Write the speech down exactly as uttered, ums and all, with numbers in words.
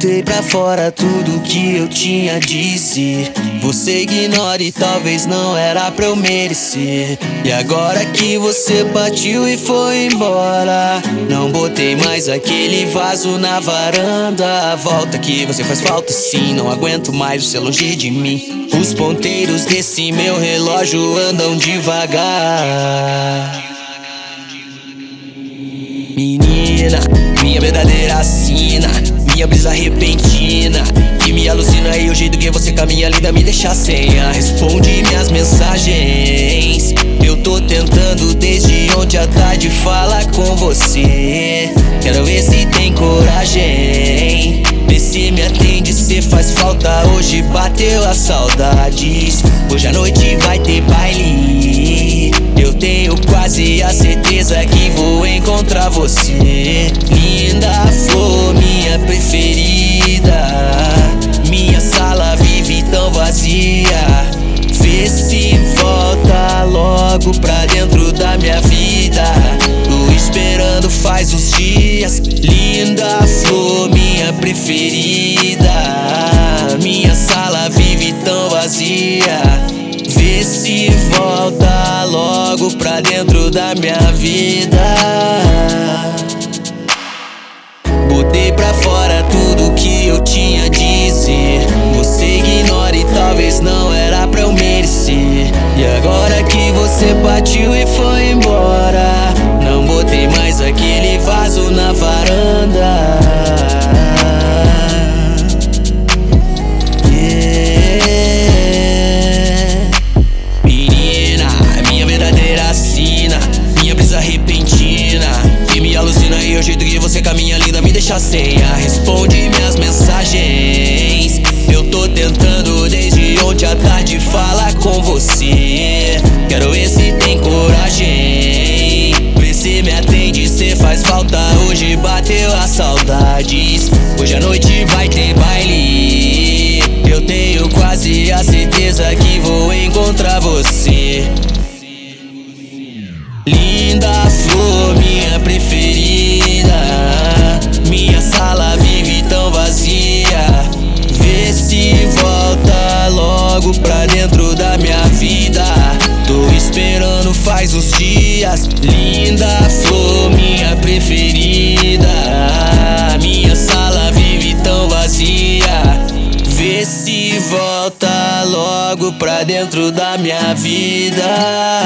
Botei pra fora tudo que eu tinha a dizer. Você ignora e talvez não era pra eu merecer. E agora que você partiu e foi embora, não botei mais aquele vaso na varanda. Volta que você faz falta sim, não aguento mais você longe de mim. Os ponteiros desse meu relógio andam devagar. Menina, minha verdadeira sina, minha brisa repentina, que me alucina e o jeito que você caminha linda me deixa senha. Responde minhas mensagens, eu tô tentando desde ontem à tarde falar com você. Quero ver se tem coragem, vê se me atende, cê faz falta. Hoje bateu as saudades, hoje à noite vai ter baile. Eu tenho quase a certeza que vou encontrar você. Linda flor, minha preferida, minha sala vive tão vazia. Vê se volta logo pra dentro da minha vida. Tô esperando faz uns dias. Linda flor, minha preferida, minha sala vive tão vazia. Vê se volta logo pra dentro da minha vida. Botei pra fora tudo que eu tinha a dizer. Você ignora e talvez não era pra eu merecer. E agora que você partiu e foi embora, não botei mais aquele vaso na varanda. Repentina, que me alucina e o jeito que você caminha linda me deixa senha. Responde minhas mensagens, eu tô tentando desde ontem à tarde falar com você. Quero ver se tem coragem, vê se me atende, cê faz falta. Hoje bateu as saudades, hoje à noite vai ter baile. Eu tenho quase a certeza que vou encontrar você. Linda flor, minha preferida, minha sala vive tão vazia. Vê se volta logo pra dentro da minha vida. Tô esperando faz uns dias. Linda flor, minha preferida, minha sala vive tão vazia. Vê se volta logo pra dentro da minha vida.